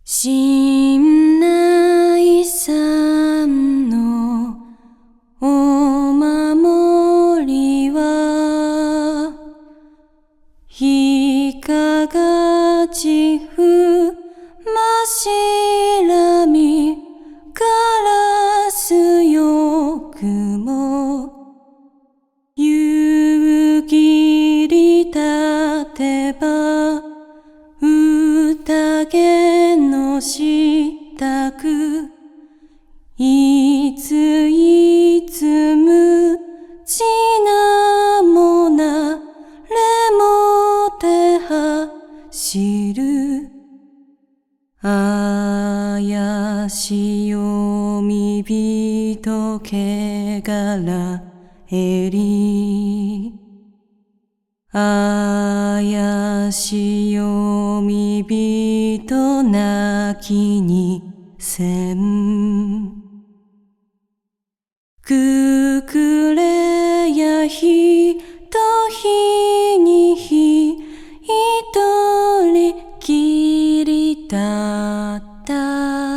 心内さんのお守りはひかがちふましらみガラスよくも夕霧立てば宴のしたくいついつむちなもなれもて走るあやしよみびとけがらえりあやしよみびと泣きにせんくくれやひとひにひとりきりだった